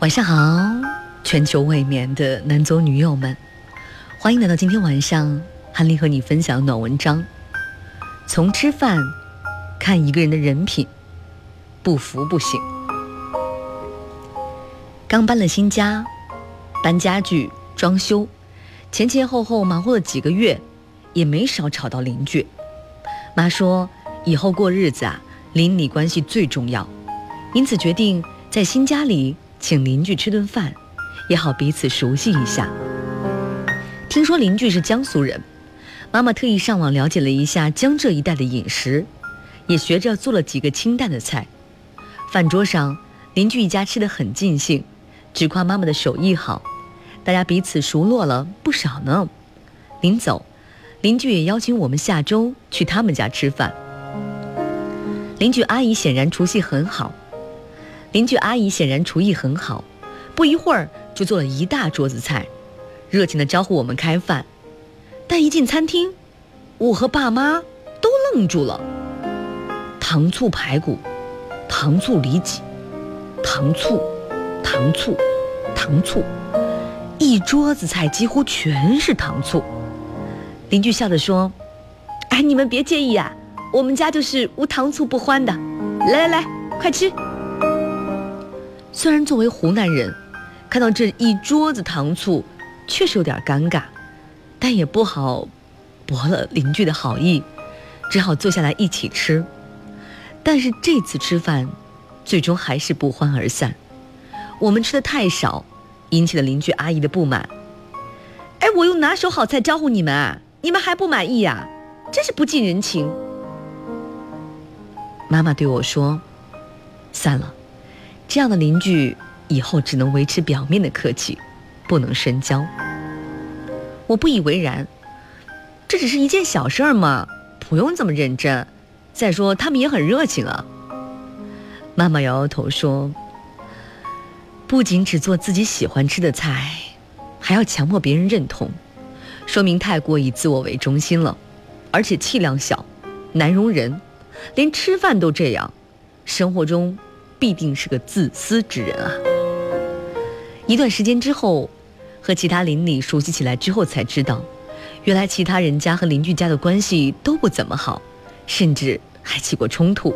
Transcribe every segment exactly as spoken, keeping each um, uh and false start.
晚上好，全球未眠的男左女右们，欢迎来到今天晚上韩林和你分享暖文章。从吃饭看一个人的人品，不服不行。刚搬了新家，搬家具装修，前前后后忙活了几个月，也没少吵到邻居。妈说以后过日子啊，邻里关系最重要，因此决定在新家里请邻居吃顿饭，也好彼此熟悉一下。听说邻居是江苏人，妈妈特意上网了解了一下江浙一带的饮食，也学着做了几个清淡的菜。饭桌上，邻居一家吃得很尽兴，只夸妈妈的手艺好，大家彼此熟络了不少呢。临走，邻居也邀请我们下周去他们家吃饭。邻居阿姨显然厨艺很好，邻居阿姨显然厨艺很好，不一会儿就做了一大桌子菜，热情地招呼我们开饭。但一进餐厅，我和爸妈都愣住了。糖醋排骨，糖醋里脊，糖醋，糖醋，糖醋，一桌子菜几乎全是糖醋。邻居笑着说：“哎，你们别介意啊，我们家就是无糖醋不欢的。来来来，快吃。”虽然作为湖南人，看到这一桌子糖醋确实有点尴尬，但也不好驳了邻居的好意，只好坐下来一起吃。但是这次吃饭最终还是不欢而散，我们吃的太少，引起了邻居阿姨的不满。哎，我用拿手好菜招呼你们啊，你们还不满意啊，真是不近人情。妈妈对我说：“算了，这样的邻居以后只能维持表面的客气，不能深交。”我不以为然，这只是一件小事儿嘛，不用这么认真。再说他们也很热情啊。妈妈摇摇头说：“不仅只做自己喜欢吃的菜，还要强迫别人认同，说明太过以自我为中心了，而且气量小，难容人，连吃饭都这样，生活中必定是个自私之人啊。”一段时间之后，和其他邻里熟悉起来之后才知道，原来其他人家和邻居家的关系都不怎么好，甚至还起过冲突。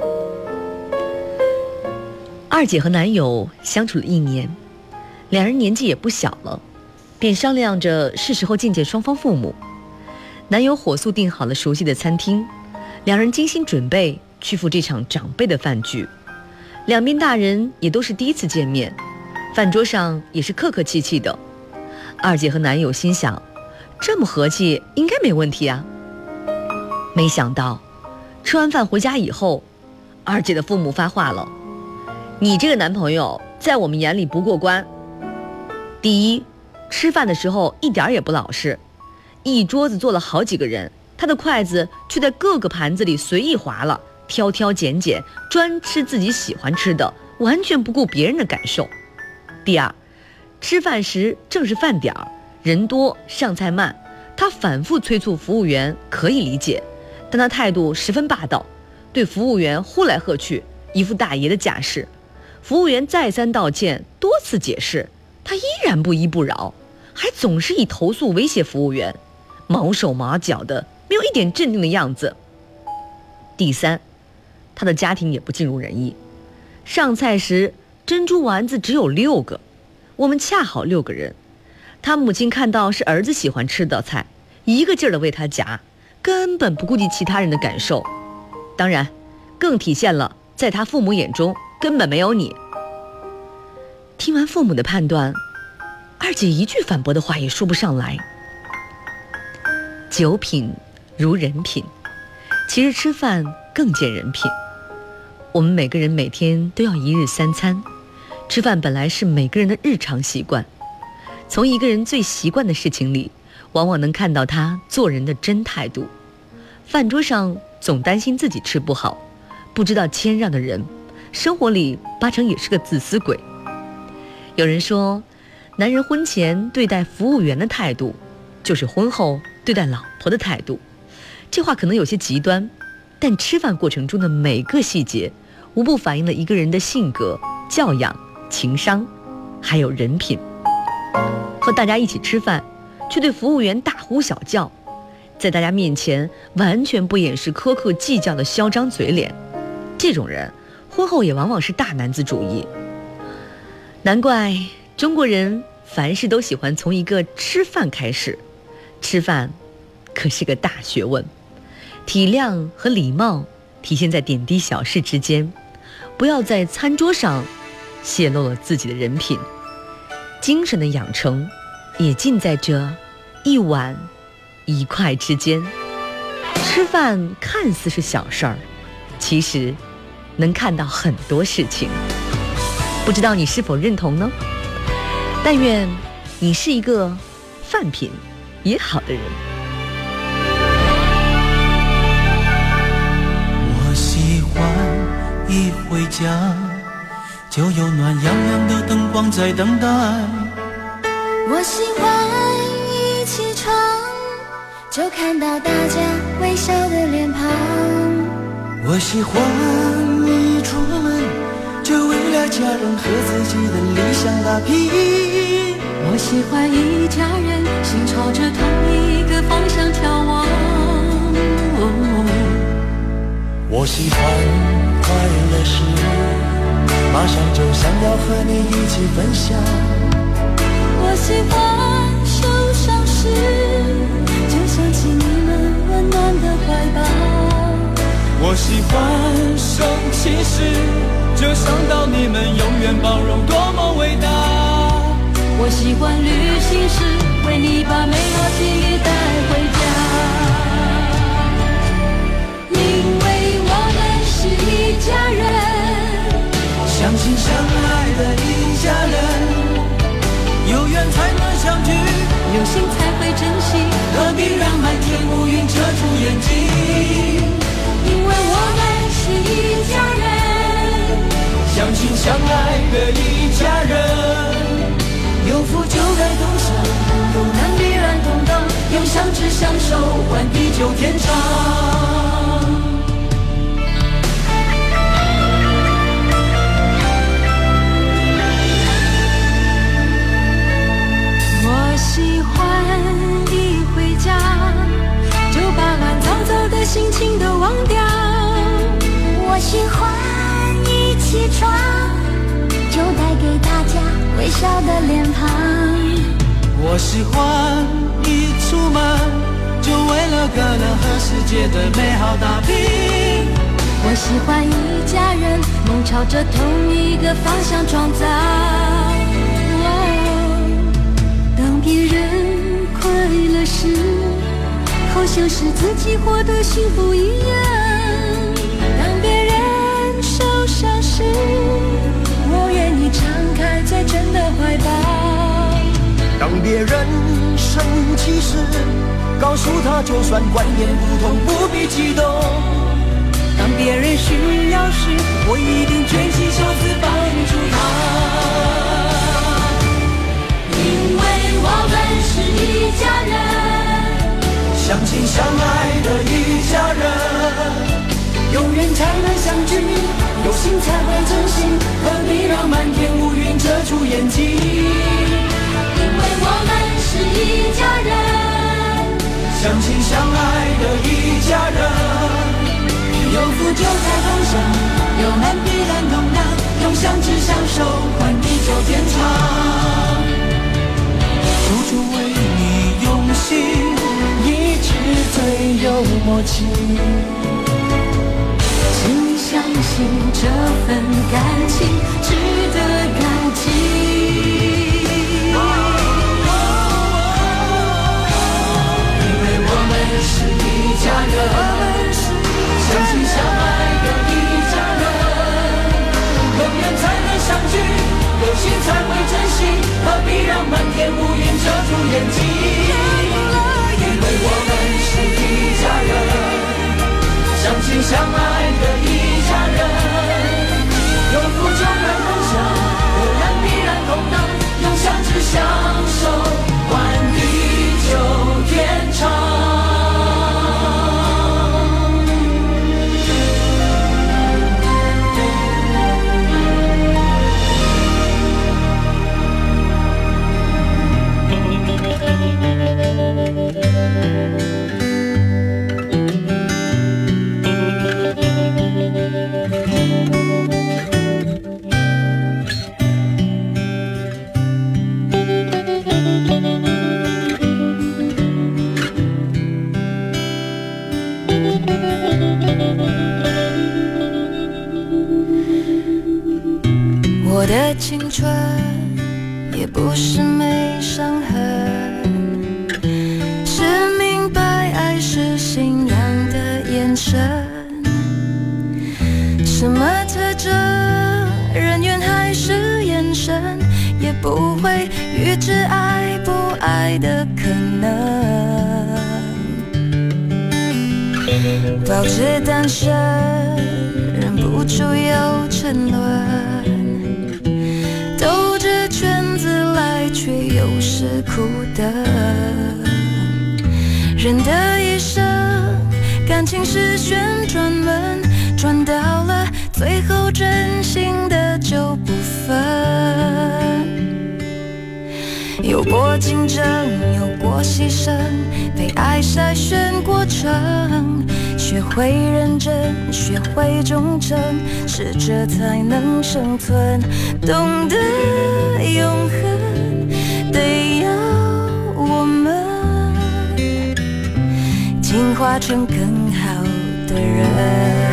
二姐和男友相处了一年，两人年纪也不小了，便商量着是时候见见双方父母。男友火速订好了熟悉的餐厅，两人精心准备去赴这场长辈的饭局。两边大人也都是第一次见面，饭桌上也是客客气气的。二姐和男友心想，这么和气应该没问题啊。没想到吃完饭回家以后，二姐的父母发话了：“你这个男朋友在我们眼里不过关。第一，吃饭的时候一点也不老实，一桌子坐了好几个人，他的筷子却在各个盘子里随意划了，挑挑拣拣，专吃自己喜欢吃的，完全不顾别人的感受。第二，吃饭时正是饭点儿，人多上菜慢，他反复催促服务员可以理解，但他态度十分霸道，对服务员呼来喝去，一副大爷的架势。服务员再三道歉，多次解释，他依然不依不饶，还总是以投诉威胁服务员，毛手毛脚的，没有一点镇定的样子。第三，他的家庭也不尽如人意，上菜时珍珠丸子只有六个，我们恰好六个人，他母亲看到是儿子喜欢吃的菜，一个劲儿地为他夹，根本不顾及其他人的感受。当然，更体现了在他父母眼中根本没有你。听完父母的判断，二姐一句反驳的话也说不上来。酒品如人品，其实吃饭更见人品。我们每个人每天都要一日三餐，吃饭本来是每个人的日常习惯，从一个人最习惯的事情里，往往能看到他做人的真态度。饭桌上总担心自己吃不好，不知道谦让的人，生活里八成也是个自私鬼。有人说，男人婚前对待服务员的态度，就是婚后对待老婆的态度。这话可能有些极端，但吃饭过程中的每个细节，无不反映了一个人的性格、教养、情商。 还有人品。和大家一起吃饭，却对服务员大呼小叫，在大家面前完全不掩饰苛刻计较的嚣张嘴脸，这种人婚后也往往是大男子主义。难怪中国人凡事都喜欢从一个吃饭开始，吃饭可是个大学问，体谅和礼貌体现在点滴小事之间，不要在餐桌上泄露了自己的人品。精神的养成也尽在这一碗一块之间。吃饭看似是小事儿，其实能看到很多事情。不知道你是否认同呢？但愿你是一个饭品也好的人。 我喜欢一回家就有暖洋洋的灯光在等待， 我喜欢一起床就看到大家微笑的脸庞， 我喜欢一出门就为了家人和自己的理想打拼， 我喜欢一家人心朝着同一个方向眺望， 我喜欢快乐时马上就想要和你一起分享， 我喜欢受伤时就想起你们温暖的怀抱， 我喜欢生气时就想到你们永远包容多么伟大， 我喜欢旅行时为你把美好记忆带回家，因为我们是一家人， 相亲相爱的一家人，有缘才能相聚， 有心才会珍惜， 何必让满天乌云遮住眼睛， 因为我们是一家人， 相亲相爱的一家人，有福就该同享， 有难必然同当，用相知相守换地久天长。我喜欢一回家就把乱糟糟的心情都忘掉， 我喜欢一起床就带给大家微笑的脸庞， 我喜欢一出门就为了个人和世界的美好打拼， 我喜欢一家人梦朝着同一个方向创造，当别人快乐时好像是自己获得幸福一样，当别人受伤时我愿意敞开最真的怀抱， 当别人生气时告诉他就算观念不同不必激动， 当别人需要时我一定卷起袖子帮助他，因为我们是一家人， 相亲相爱的一家人， 有缘才能相聚，有心才会珍惜，何必让满天乌云遮住眼睛，因为我们是一家人， 相亲相爱的一家人， 有福就在同享，有难必然同当，用相知相守换地久天长， 处处为你用心，一直最有默契， 请相信这份感情值得感激， 因为我们是一家人，相亲相爱的一家人，有缘才能相聚，有心才会珍惜，何必让满天乌云遮住眼睛，因为我们是一家人，相亲相爱的一家人，有福就该同享，有难必然同当，用相知相守换地久天长。 的青春也不是没伤痕，是明白爱是信仰的眼神。什么特征，人缘还是眼神，也不会预知爱不爱的可能。保持单身，忍不住有沉沦，兜着圈子来，却又是苦的。人的一生，感情是旋转门，转到了最后，真心的就不分。有过竞争，有过牺牲，被爱筛选过程，学会认真，学会忠诚，适者才能生存。懂得永恒，得要我们进化成更好的人。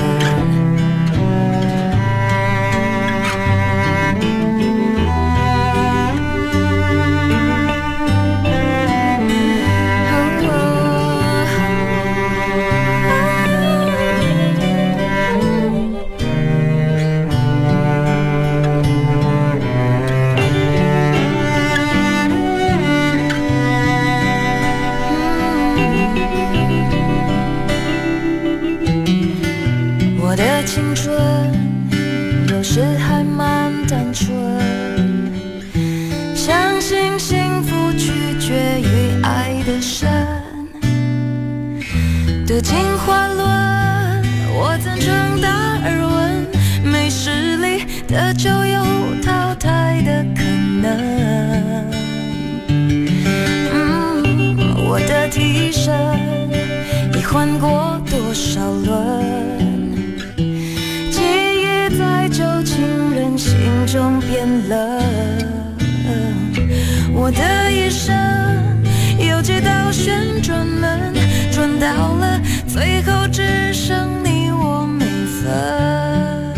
青春有时还蛮单纯，相信幸福取决于爱的深。读进花轮，我赞成达尔文，没实力的就有淘汰的可能。嗯，我的替身已换过多少轮，旧情人心中变冷，我的一生有几道旋转门，转到了最后只剩你我没分。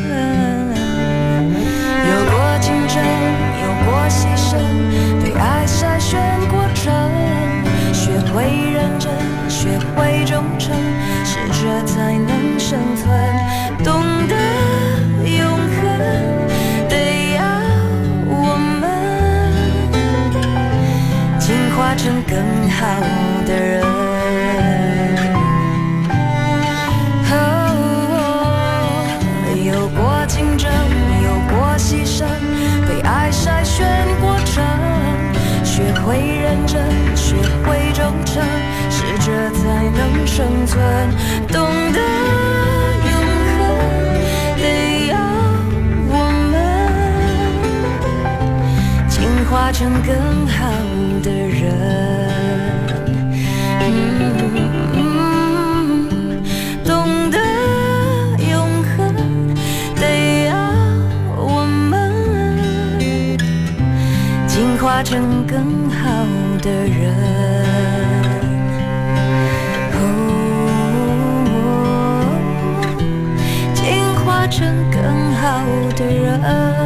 有过竞争，有过牺牲，被爱筛选过程，学会认真，学会忠诚，适者才能生存。懂得化成更好的人。哦，有过竞争，有过牺牲，被爱筛选过程，学会认真，学会忠诚，适者才能生存。懂得永恒，得要我们进化成更好的人。嗯，懂得永恒，得要我们进化成更好的人。哦，进化成更好的人。